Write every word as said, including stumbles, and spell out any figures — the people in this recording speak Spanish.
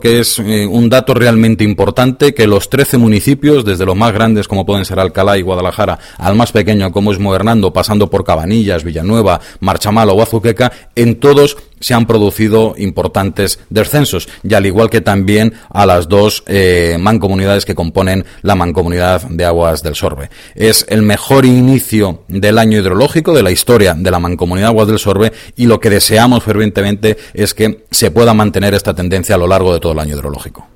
que es eh, un dato realmente importante, que los trece municipios, desde los más grandes como pueden ser Alcalá y Guadalajara, al más pequeño como es Moernando, pasando por Cabanillas, Villanueva, Marchamal o Azuqueca, en todos se han producido importantes descensos, y al igual que también a las dos eh, mancomunidades que componen la Mancomunidad de Aguas del Sorbe. Es el mejor inicio del año hidrológico de la historia de la Mancomunidad de Aguas del Sorbe, y lo que deseamos fervientemente es que se pueda mantener esta tendencia a lo largo de todo el año hidrológico.